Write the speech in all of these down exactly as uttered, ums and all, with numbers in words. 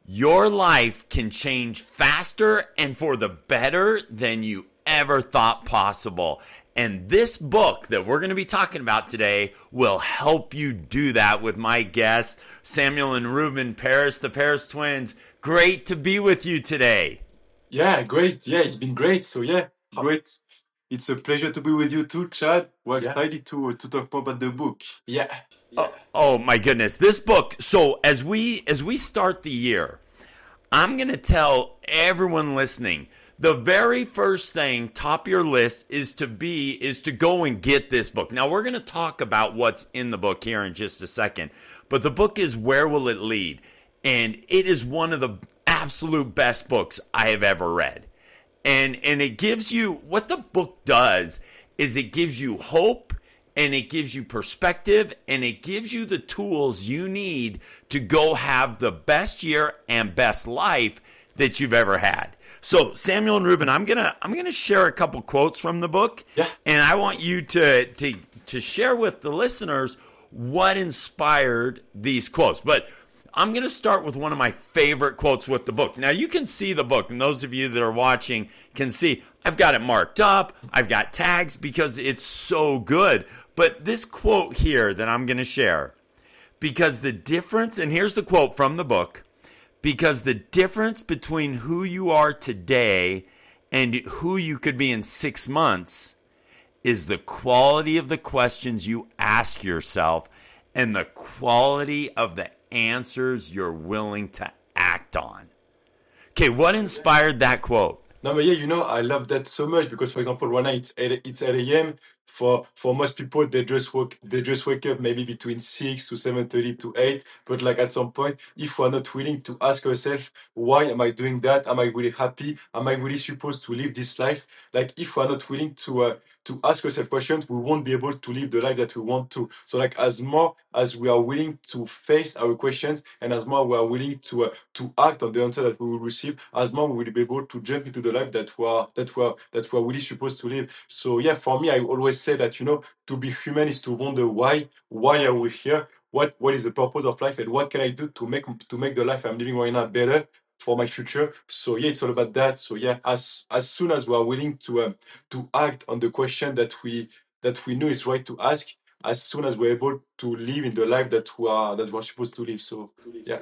Your life can change faster and for the better than you ever thought possible. And this book that we're going to be talking about today will help you do that with my guests, Samuel and Ruben Paris, the Paris twins. Great to be with you today. Yeah, great. Yeah, it's been great. So yeah, great. It's a pleasure to be with you too, Chad. We're Yeah. excited to to talk more about the book. Yeah. Oh, oh my goodness, this book. So as we as we start the year, I'm going to tell everyone listening, the very first thing top of your list is to be is to go and get this book. Now we're going to talk about what's in the book here in just a second, but the book is Where Will It Lead? And it is one of the absolute best books I have ever read. And and it gives you, what the book does is it gives you hope, and it gives you perspective, and it gives you the tools you need to go have the best year and best life that you've ever had. So Samuel and Ruben, I'm gonna I'm gonna share a couple quotes from the book, Yeah. and I want you to to to share with the listeners what inspired these quotes. But I'm going to start with one of my favorite quotes with the book. Now, you can see the book, and those of you that are watching can see I've got it marked up. I've got tags because it's so good. But this quote here that I'm going to share, because the difference, and here's the quote from the book, because the difference between who you are today and who you could be in six months is the quality of the questions you ask yourself and the quality of the answers you're willing to act on. Okay, what inspired that quote? No, but yeah, you know, I love that so much because, for example, one night it's eight, it's eight a m. For for most people, they just wake they just wake up maybe between six to seven thirty to eight. But like at some point, if we're not willing to ask ourselves, why am I doing that? Am I really happy? Am I really supposed to live this life? Like if we're not willing to uh, to ask ourselves questions, we won't be able to live the life that we want to. So like as more as we are willing to face our questions, and as more we are willing to uh, to act on the answer that we will receive, as more we will be able to jump into the life that we are that we are that we are really supposed to live. So yeah, for me, I always say that, you know, to be human is to wonder why why are we here? What what is the purpose of life, and what can I do to make to make the life I'm living right now better for my future? So yeah, it's all about that. So yeah, as as soon as we are willing to um, to act on the question that we that we know is right to ask, as soon as we're able to live in the life that we are that we're supposed to live. So yeah.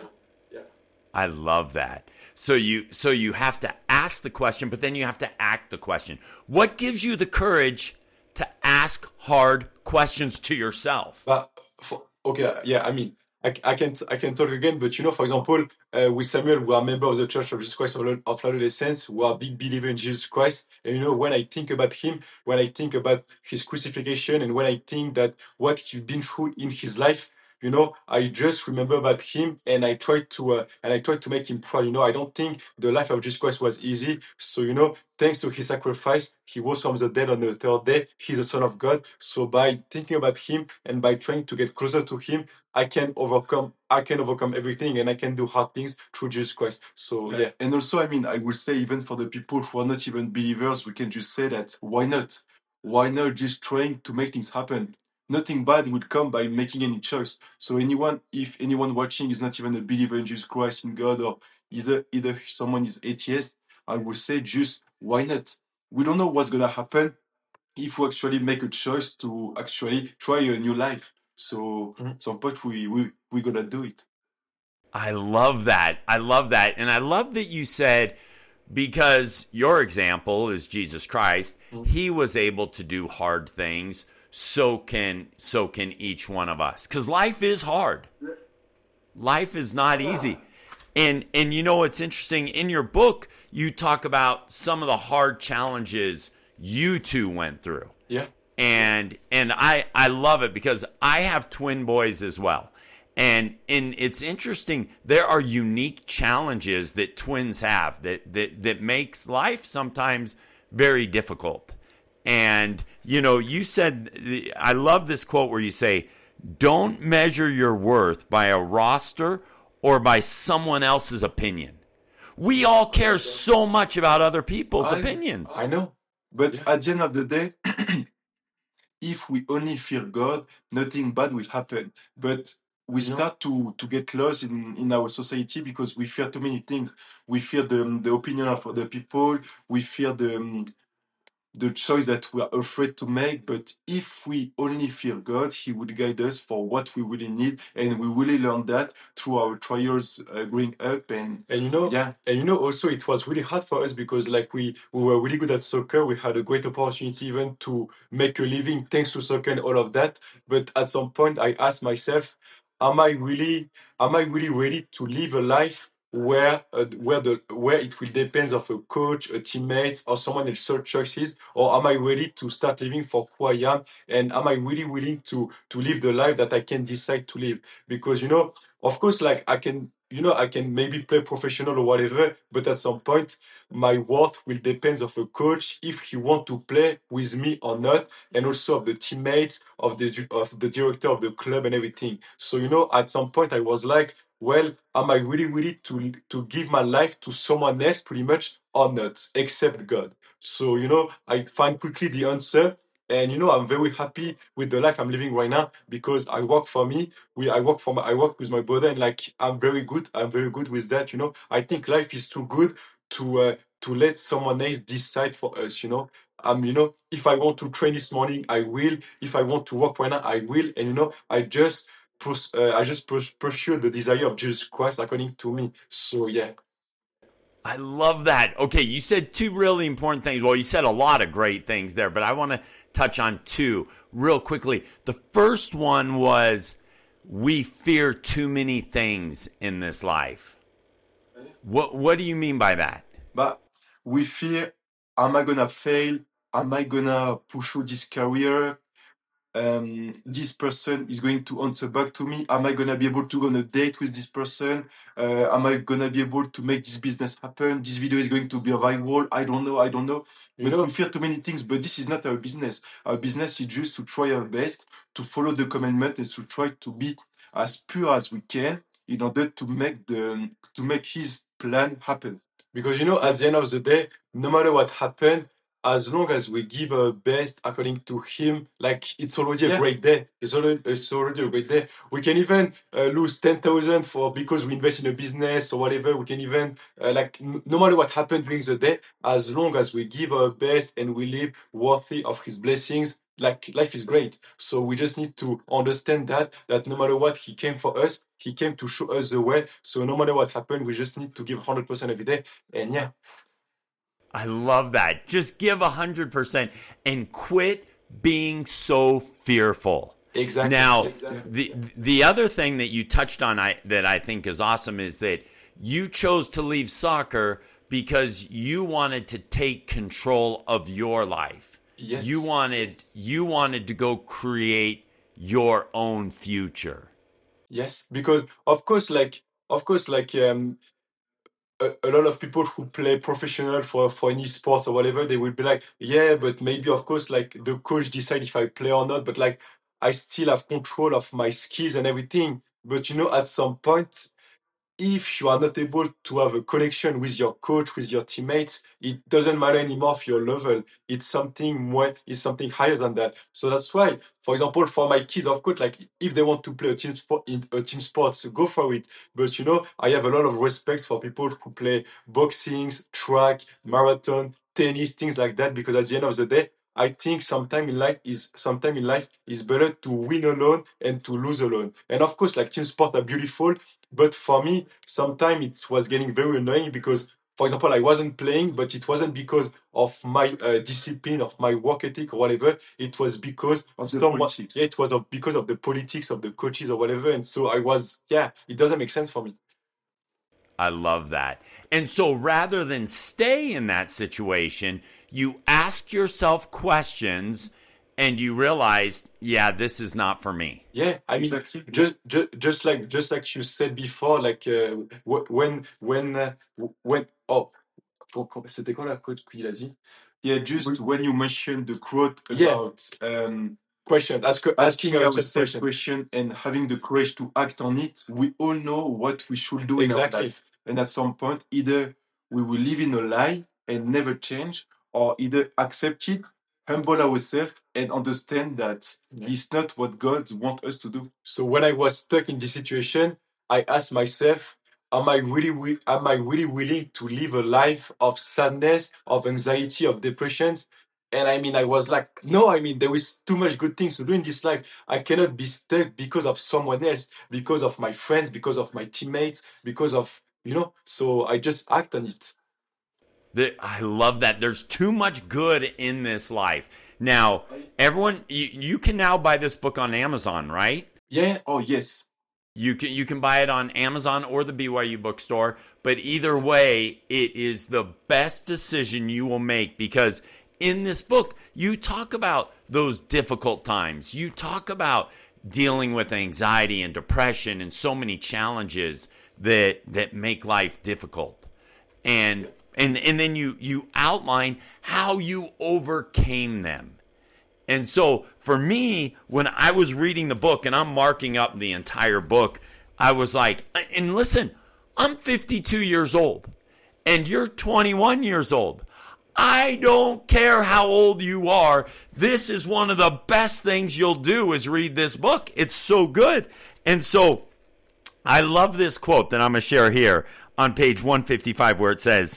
I love that. So you so you have to ask the question, but then you have to act the question. What gives you the courage to ask hard questions to yourself? But for, okay, yeah, I mean, I, I can I can talk again, but you know, for example, uh, with Samuel, we are a member of the Church of Jesus Christ of Latter- of Latter-day Saints. We are a big believer in Jesus Christ, and you know, when I think about him, when I think about his crucifixion, and when I think that what he's been through in his life, you know, I just remember about him, and I try to uh, and I try to make him proud. You know, I don't think the life of Jesus Christ was easy. So you know, thanks to his sacrifice, he rose from the dead on the third day. He's the Son of God. So by thinking about him and by trying to get closer to him, I can overcome. I can overcome everything, and I can do hard things through Jesus Christ. So yeah. And also, I mean, I would say even for the people who are not even believers, we can just say that why not? Why not just trying to make things happen? Nothing bad would come by making any choice. So anyone, if anyone watching is not even a believer in Jesus Christ, in God, or either either someone is atheist, I would say just why not? We don't know what's gonna happen if we actually make a choice to actually try a new life. So Mhm. at some point we we we gonna do it. I love that. I love that. And I love that you said, because your example is Jesus Christ, Mhm. he was able to do hard things. So can so can each one of us. Because life is hard. Life is not easy. And and you know it's interesting, in your book you talk about some of the hard challenges you two went through. Yeah. And and I I love it because I have twin boys as well. And and it's interesting, there are unique challenges that twins have that that that makes life sometimes very difficult. And you know, you said, I love this quote where you say, "Don't measure your worth by a roster or by someone else's opinion." We all care so much about other people's I- opinions. I know. But Yeah. at the end of the day, if we only fear God, nothing bad will happen. But we You know? start to to get lost in in our society because we fear too many things. We fear the the opinion of other people. We fear the um, the choice that we are afraid to make. But if we only fear God, He would guide us for what we really need, and we really learn that through our trials uh, growing up. And And you know, yeah, and you know, also it was really hard for us because like we we were really good at soccer. We had a great opportunity even to make a living thanks to soccer and all of that. But at some point, I asked myself, am I really, am I really ready to live a life where uh, where the where it will depend of a coach, a teammate, or someone else's choices, or am I ready to start living for who I am, and am I really willing to to live the life that I can decide to live? Because you know, of course, like I can, you know, I can maybe play professional or whatever, but at some point, my worth will depend of a coach if he want to play with me or not, and also of the teammates, of the of the director of the club and everything. So you know, at some point, I was like, well, am I really ready to to give my life to someone else, pretty much, or not, except God? So you know, I find quickly the answer. And you know, I'm very happy with the life I'm living right now because I work for me, we I work for my, I work with my brother, and like I'm very good. I'm very good with that. You know, I think life is too good to uh, to let someone else decide for us. You know, um, you know, if I want to train this morning, I will. If I want to work right now, I will. And you know, I just pros- uh, I just pers- pursue the desire of Jesus Christ according to me. So yeah. I love that. Okay, you said two really important things. Well, you said a lot of great things there, but I want to touch on two real quickly. The first one was we fear too many things in this life. What what do you mean by that? but we fear: am I gonna fail? Am I gonna pursue this career? Um, this person is going to answer back to me. Am I gonna be able to go on a date with this person? Uh, am I gonna be able to make this business happen? This video is going to be viral. I don't know. I don't know. You But know, we fear too many things. But this is not our business. Our business is just to try our best to follow the commandment and to try to be as pure as we can in order to make the to make His plan happen. because you know, at the end of the day, no matter what happened, as long as we give our best according to him, like it's already a Yeah. great day. It's already it's already a great day. We can even uh, lose ten thousand for because we invest in a business or whatever. We can even uh, like n- no matter what happened during the day, as long as we give our best and we live worthy of his blessings, like life is great. So we just need to understand that that no matter what, he came for us. He came to show us the way. So no matter what happened, we just need to give one hundred percent every day. And yeah. I love that. Just give one hundred percent and quit being so fearful. Exactly. Now, Exactly. the the other thing that you touched on I, that I think is awesome is that you chose to leave soccer because you wanted to take control of your life. Yes. You wanted you wanted to go create your own future. Yes, because of course, like of course, like um, a, a lot of people who play professional for for any sports or whatever, they will be like, yeah, but maybe of course, like the coach decide if I play or not, but like I still have control of my skills and everything. But you know, at some point, if you are not able to have a connection with your coach, with your teammates, it doesn't matter anymore of your level. It's something more, it's something higher than that. So that's why, for example, for my kids, of course, like if they want to play a team sport in a team sports, go for it. But you know, I have a lot of respect for people who play boxing, track, marathon, tennis, things like that, because at the end of the day, I think sometime in life is sometime in life is better to win alone and to lose alone. And of course, like team sport are beautiful, but for me, sometimes it was getting very annoying because, for example, I wasn't playing, but it wasn't because of my uh, discipline, of my work ethic or whatever. It was because Of the someone, politics. yeah, it was of, because of the politics of the coaches or whatever. And so I was, yeah, it doesn't make sense for me. I love that. And so rather than stay in that situation, you ask yourself questions and you realize, yeah, this is not for me. Yeah, I mean, Exactly. just, just, just like, just like you said before, like uh, wh- when, when, uh, when, oh, oh, c'était quoi la quote qu'il a dit? Yeah, just when you mentioned the quote Yeah. about um, Question, ask, asking asking ourselves ourselves question. question and having the courage to act on it, we all know what we should do in our Exactly. life. And at some point, either we will live in a lie and never change, or either accept it humble ourselves and understand that it's not what God wants us to do. So when I was stuck in this situation, I asked myself, am I really wi- am I really willing to live a life of sadness, of anxiety, of depressions? And I mean, I was like, no, I mean, there is too much good things to do in this life. I cannot be stuck because of someone else, because of my friends, because of my teammates, because of, you know, so I just act on it. The, I love that. There's too much good in this life. Now, everyone, you, you can now buy this book on Amazon, right? Yeah. Oh, yes. You can you can buy it on Amazon or the B Y U bookstore, but either way, it is the best decision you will make, because in this book, you talk about those difficult times. You talk about dealing with anxiety and depression and so many challenges that that make life difficult. And and and then you you outline how you overcame them. And so for me, when I was reading the book and I'm marking up the entire book, I was like, and listen, I'm fifty-two years old and you're twenty-one years old. I don't care how old you are. This is one of the best things you'll do is read this book. It's so good. And so I love this quote that I'm going to share here on page one fifty-five, where it says,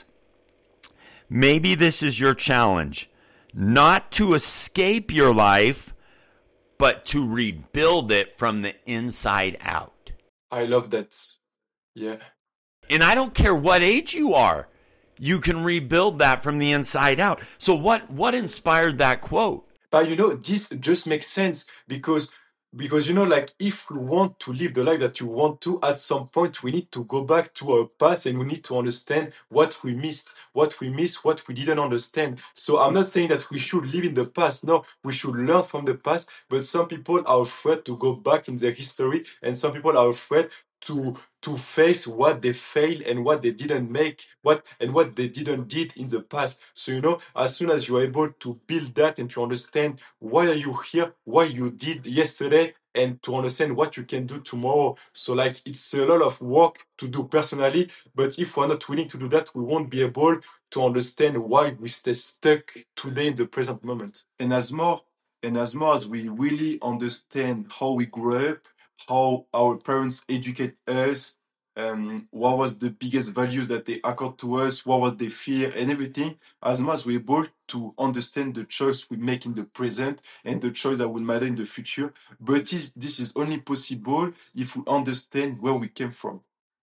maybe this is your challenge. Not to escape your life, but to rebuild it from the inside out. I love that. Yeah. And I don't care what age you are, you can rebuild that from the inside out. So what, what inspired that quote? But you know, this just makes sense because because you know, like if we want to live the life that you want to, at some point we need to go back to our past and we need to understand what we missed, what we missed, what we didn't understand. So I'm not saying that we should live in the past. No, we should learn from the past. But some people are afraid to go back in their history, and some people are afraid to to face what they failed and what they didn't make, what and what they didn't did in the past. So you know, as soon as you're able to build that and to understand why are you here, what you did yesterday, and to understand what you can do tomorrow. So like it's a lot of work to do personally, but if we're not willing to do that, we won't be able to understand why we stay stuck today in the present moment. And as more and as more as we really understand how we grew up, how our parents educate us, um, what was the biggest values that they accord to us, what was their fear and everything, as much as we're able to understand the choice we make in the present and the choice that will matter in the future. But this, this is only possible if we understand where we came from.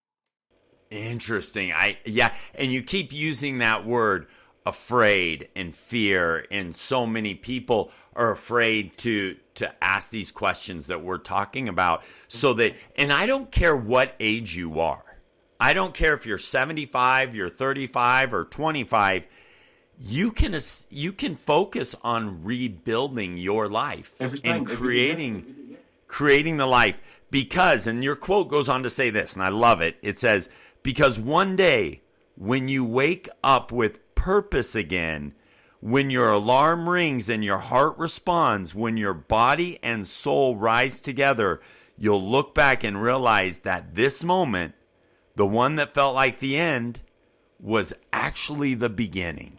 Interesting. I yeah, and you keep using that word afraid and fear, and so many people are afraid to to ask these questions that we're talking about. So that, and I don't care what age you are. I don't care if you're seventy-five, you're thirty-five or twenty-five. You can you can focus on rebuilding your life Every time, and every creating day. creating the life, because, and your quote goes on to say this, and I love it. It says, because one day when you wake up with purpose again, when your alarm rings and your heart responds, when your body and soul rise together, you'll look back and realize that this moment, the one that felt like the end, was actually the beginning.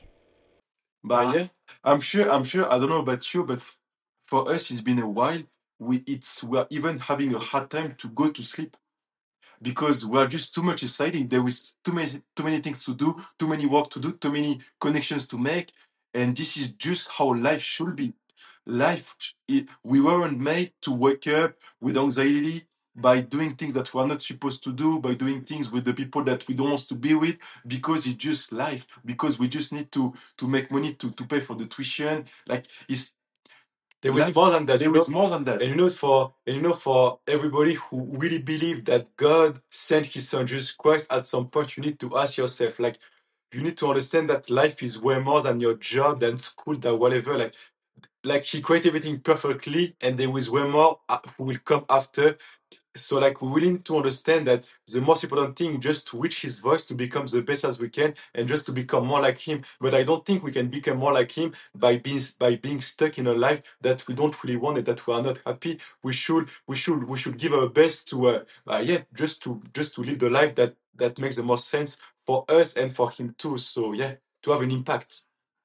But Yeah. I'm sure, I'm sure, I don't know about you, but f- for us, it's been a while. We, it's, we're even having a hard time to go to sleep because we're just too much excited. There is too many, too many things to do, too many work to do, too many connections to make. And this is just how life should be. Life, sh- it, we weren't made to wake up with anxiety by doing things that we're not supposed to do, by doing things with the people that we don't want to be with, because it's just life, because we just need to to make money to, to pay for the tuition. Like it's There is life, more than that. there You know, is more than that. And you know, for and you know, for everybody who really believe that God sent His Son Jesus Christ, at some point you need to ask yourself, like, you need to understand that life is way more than your job, than school, than whatever. Like, like He created everything perfectly, and there is way more uh, who will come after. So, like, we really need to understand that the most important thing is just to reach His voice, to become the best as we can, and just to become more like Him. But I don't think we can become more like Him by being by being stuck in a life that we don't really want and that we are not happy. We should we should we should give our best to uh, uh yeah, just to just to live the life that that makes the most sense for us and for Him too. So yeah, to have an impact.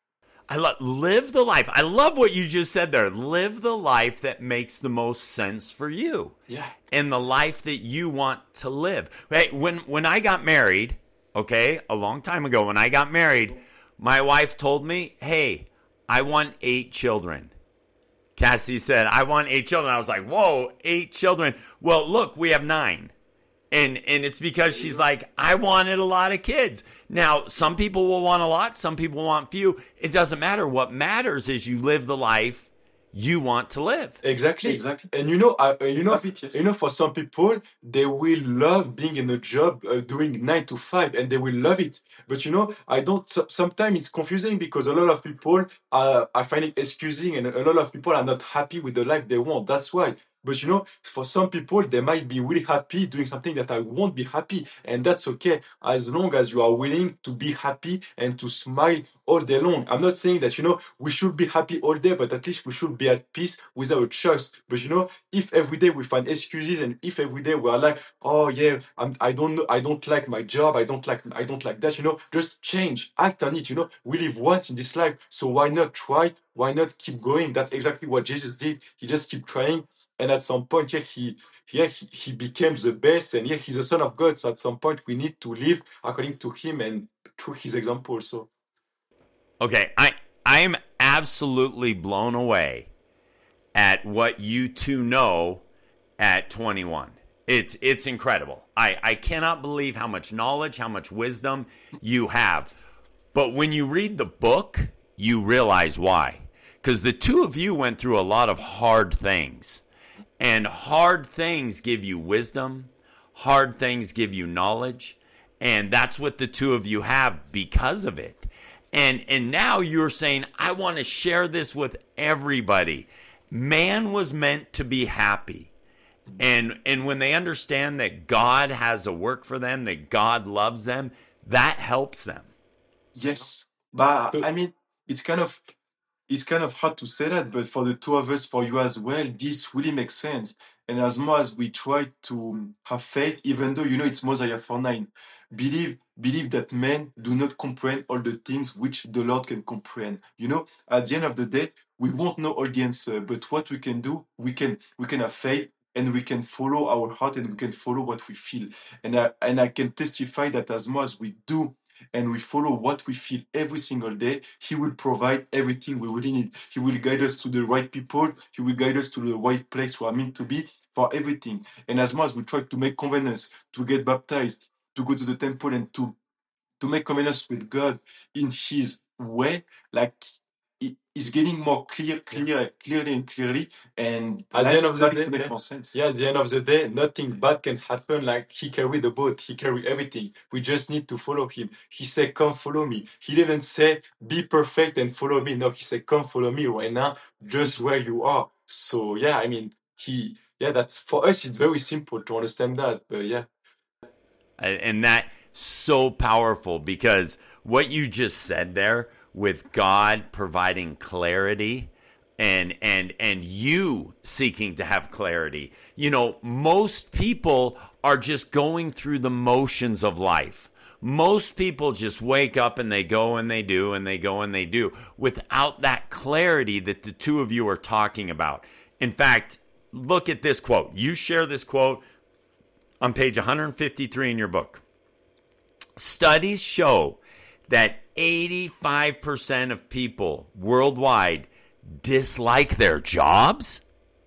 I love live the life. I love what you just said there. Live the life that makes the most sense for you. Yeah. And the life that you want to live. Hey, when when I got married, okay, a long time ago, when I got married, my wife told me, "Hey, I want eight children." Cassie said, "I want eight children." I was like, "Whoa, eight children." Well, look, we have nine. And and it's because she's like, I wanted a lot of kids. Now, some people will want a lot. Some people want few. It doesn't matter. What matters is you live the life you want to live. Exactly. Exactly. And you know, uh, you know, Have it, yes. you know, for some people, they will love being in a job uh, doing nine to five, and they will love it. But you know, I don't. so- Sometimes it's confusing because a lot of people are, are finding excusing, and a lot of people are not happy with the life they want. That's why. But you know, for some people, they might be really happy doing something that I won't be happy, and that's okay as long as you are willing to be happy and to smile all day long. I'm not saying that you know we should be happy all day, but at least we should be at peace without a choice. But you know, if every day we find excuses, and if every day we are like, oh yeah, I'm, I don't know, I don't like my job, I don't like, I don't like that. You know, just change, act on it. You know, we live once in this life, so why not try? Why not keep going? That's exactly what Jesus did. He just keep trying. And at some point, yeah, he, yeah, he, he became the best, and yeah, he's the son of God. So at some point, we need to live according to him and through his example. So Okay, I I'm absolutely blown away at what you two know at twenty-one. It's it's incredible. I, I cannot believe how much knowledge, how much wisdom you have. But when you read the book, you realize why. Because the two of you went through a lot of hard things. And hard things give you wisdom. Hard things give you knowledge. And that's what the two of you have because of it. And and now you're saying, I want to share this with everybody. Man was meant to be happy. And and when they understand that God has a work for them, that God loves them, that helps them. Yes. But So- I mean, it's kind of it's kind of hard to say that, but for the two of us, for you as well, this really makes sense. And as more as we try to have faith, even though you know it's Mosiah four nine, believe believe that men do not comprehend all the things which the Lord can comprehend. You know, at the end of the day, we won't know all the answer, but what we can do, we can we can have faith and we can follow our heart and we can follow what we feel. And I and I can testify that as more as we do and we follow what we feel every single day, He will provide everything we really need. He will guide us to the right people. He will guide us to the right place where I mean to be for everything. And as much as we try to make covenants, to get baptized, to go to the temple and to to make covenants with God in His way, like it is getting more clear, clear, clearly and clearly, and At the life end of the starting day, to make yeah. more sense. Yeah, at the end of the day, nothing bad can happen. Like he carried the boat, he carried everything. We just need to follow him. He said, "Come follow me." He didn't say, "Be perfect and follow me." No, he said, "Come follow me right now, just where you are." So yeah, I mean, he, yeah, that's for us. It's very simple to understand that. But yeah, And that so powerful because what you just said there with God providing clarity and and and you seeking to have clarity. You know, most people are just going through the motions of life. Most people just wake up and they go and they do and they go and they do without that clarity that the two of you are talking about. In fact, look at this quote. You share this quote on page one fifty-three in your book. Studies show that eighty-five percent of people worldwide dislike their jobs.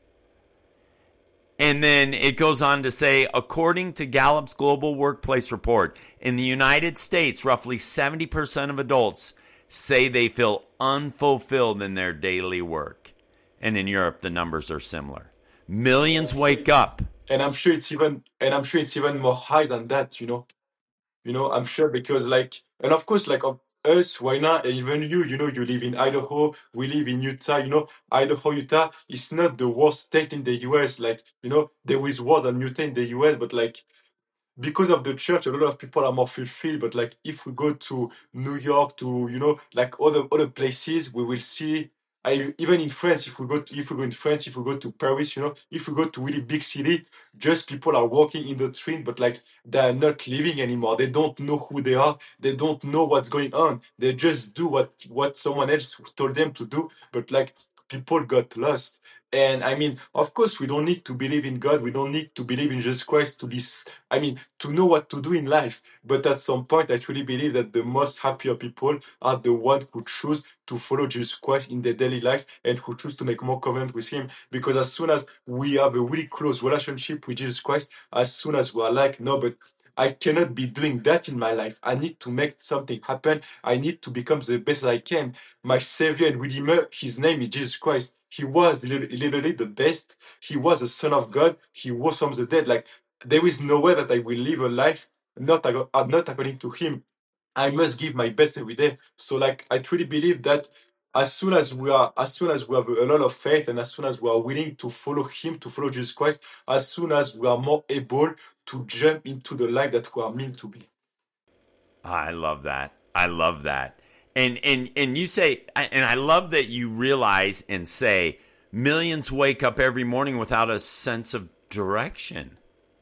And then it goes on to say, according to Gallup's Global Workplace Report, in the United States, roughly seventy percent of adults say they feel unfulfilled in their daily work. And in Europe, the numbers are similar. Millions wake up. and I'm sure it's even, and I'm sure it's even more high than that. You know. You know, I'm sure because like, and of course, like of us, why not? And even you, you know, you live in Idaho, we live in Utah, you know, Idaho, Utah is not the worst state in the U S. Like, you know, there is worse than Utah in the U S, but like, because of the church, a lot of people are more fulfilled. But like, if we go to New York, to, you know, like other, other places, we will see I, even in France, if we go to, if we go in France, if we go to Paris, you know, if we go to really big city, just people are walking in the street, but like they are not living anymore. They don't know who they are. They don't know what's going on. They just do what what someone else told them to do. But like people got lost. And I mean, of course, we don't need to believe in God. We don't need to believe in Jesus Christ to be, s- I mean, to know what to do in life. But at some point, I truly believe that the most happier people are the ones who choose to follow Jesus Christ in their daily life and who choose to make more covenant with Him. Because as soon as we have a really close relationship with Jesus Christ, as soon as we are like, no, but I cannot be doing that in my life. I need to make something happen. I need to become the best I can. My Savior and Redeemer, His name is Jesus Christ. He was lit- literally the best. He was the Son of God. He rose from the dead. Like there is no way that I will live a life not, ag- uh, not according to Him. I must give my best every day. So like I truly believe that as soon as we are as soon as we have a lot of faith and as soon as we are willing to follow Him, to follow Jesus Christ, as soon as we are more able to jump into the life that we are meant to be. I love that. I love that. And and and you say, and I love that you realize and say, millions wake up every morning without a sense of direction.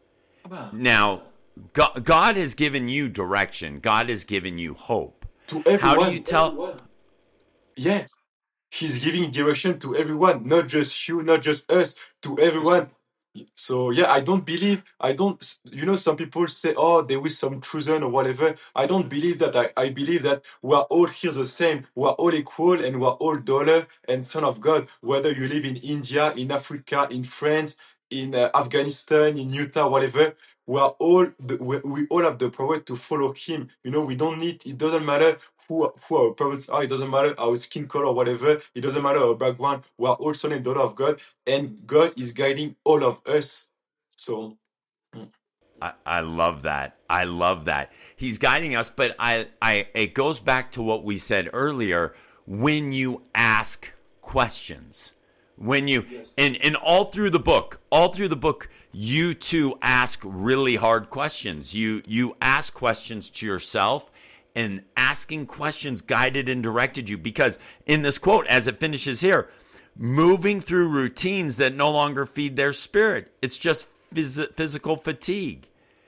Now, God, God has given you direction. God has given you hope. To How do everyone. you tell? Yeah. He's giving direction to everyone, not just you, not just us, to everyone. So yeah, I don't believe, I don't, you know, some people say, oh, there is some treason or whatever. I don't believe that. I, I believe that we are all here the same. We are all equal and we are all daughter and son of God. Whether you live in India, in Africa, in France, in uh, Afghanistan, in Utah, whatever, we are all, the, we, we all have the power to follow Him. You know, we don't need, it doesn't matter who, who our parents are. It doesn't matter our skin color or whatever. It doesn't matter our background. We are all son and daughter of God, and God is guiding all of us. So, mm, I, I love that. I love that. He's guiding us, but I, I, it goes back to what we said earlier. When you ask questions, when you, and, and all through the book, all through the book, you two ask really hard questions. You, you ask questions to yourself, and asking questions guided and directed you, because in this quote, as it finishes here, moving through routines that no longer feed their spirit. It's just phys- physical fatigue.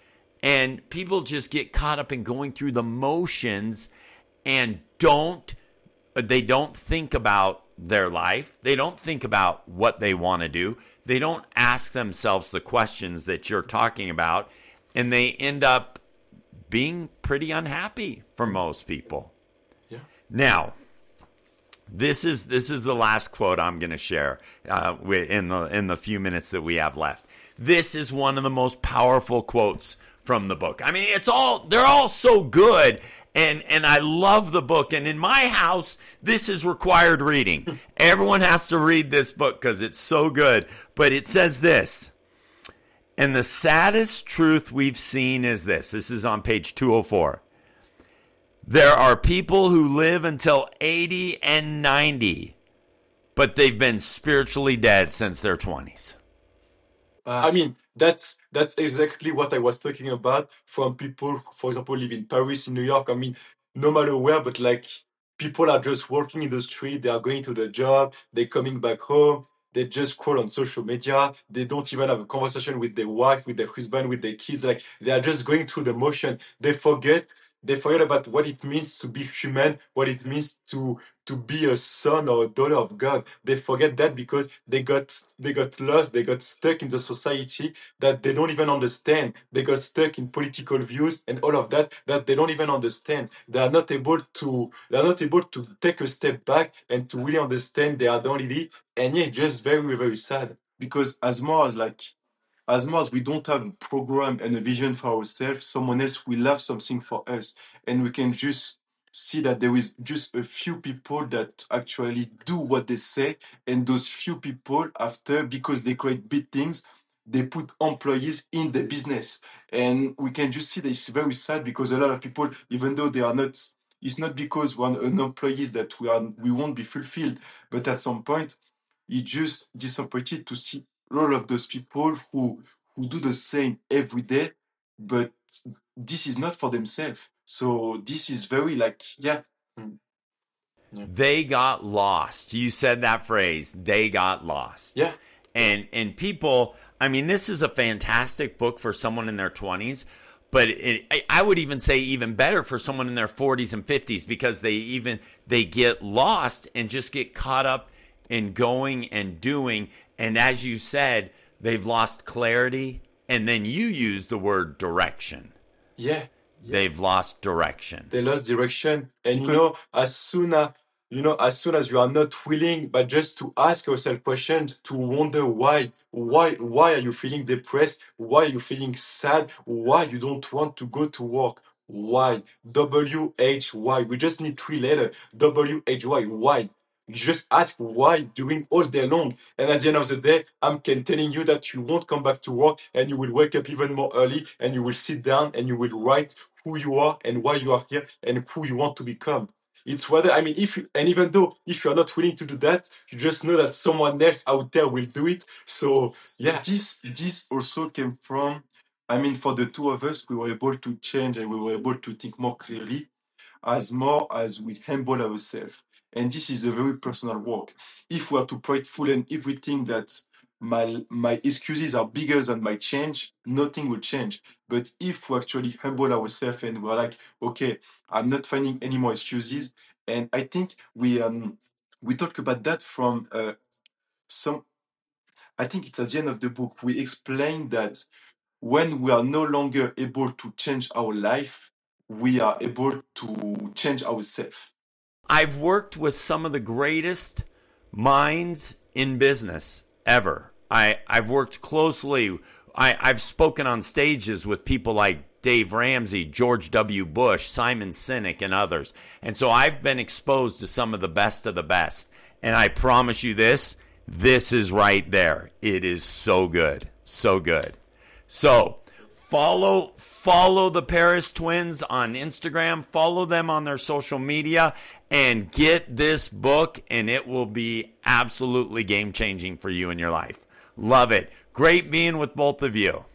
And people just get caught up in going through the motions and don't, they don't think about their life. They don't think about what they want to do. They don't ask themselves the questions that you're talking about. And they end up being pretty unhappy for most people. yeah. Now, this is this is the last quote I'm going to share uh, in the in the few minutes that we have left. This is one of the most powerful quotes from the book. I mean, it's all they're all so good, and and I love the book. And in my house, this is required reading. Everyone has to read this book because it's so good. But it says this. And the saddest truth we've seen is this. This is on page two oh four. There are people who live until eighty and ninety, but they've been spiritually dead since their twenties. I mean, that's that's exactly what I was talking about from people, who, for example, live in Paris, in New York. I mean, no matter where, but like people are just working in the street, they are going to the job, they're coming back home, they just scroll on social media, they don't even have a conversation with their wife, with their husband, with their kids. Like they are just going through the motion. They forget they forget about what it means to be human, what it means to to be a son or a daughter of God. They forget that because they got they got lost, they got stuck in the society that they don't even understand. They got stuck in political views and all of that that they don't even understand. They are not able to they are not able to take a step back and to really understand their identity. And yeah, just very, very sad. Because as more as like as much as we don't have a program and a vision for ourselves, someone else will have something for us. And we can just see that there is just a few people that actually do what they say. And those few people, after, because they create big things, they put employees in the business. And we can just see that it's very sad because a lot of people, even though they are not, it's not because we're an employees that we are we won't be fulfilled, but at some point, it's just disappointed to see all of those people who who do the same every day, but this is not for themselves. So this is very like yeah. Mm. Yeah. They got lost. You said that phrase, they got lost. Yeah. And and people, I mean, this is a fantastic book for someone in their twenties, but it, I, I would even say even better for someone in their forties and fifties, because they even they get lost and just get caught up in going and doing. And as you said, they've lost clarity. And then you use the word direction. Yeah. They've lost direction. They lost direction. And you know, as soon as you know, as soon as you are not willing, but just to ask yourself questions, to wonder why, why, why are you feeling depressed? Why are you feeling sad? Why you don't want to go to work? Why? W H Y. We just need three letters. W H Y. Why? You just ask why doing all day long. And at the end of the day, I'm can telling you that you won't come back to work, and you will wake up even more early, and you will sit down and you will write who you are and why you are here and who you want to become. It's whether, I mean, if you, and even though if you're not willing to do that, you just know that someone else out there will do it. So yeah, This this also came from, I mean, for the two of us, we were able to change and we were able to think more clearly as more as we humble ourselves. And this is a very personal work. If we are too prideful and if we think that my my excuses are bigger than my change, nothing will change. But if we actually humble ourselves and we're like, okay, I'm not finding any more excuses, and I think we um we talk about that from uh, some. I think it's at the end of the book. We explain that when we are no longer able to change our life, we are able to change ourselves. I've worked with some of the greatest minds in business ever. I, I've worked closely. I, I've spoken on stages with people like Dave Ramsey, George W. Bush, Simon Sinek, and others. And so I've been exposed to some of the best of the best. And I promise you this, this is right there. It is so good. So good. So follow follow the Paris Twins on Instagram. Follow them on their social media and get this book, and it will be absolutely game-changing for you in your life. Love it. Great being with both of you.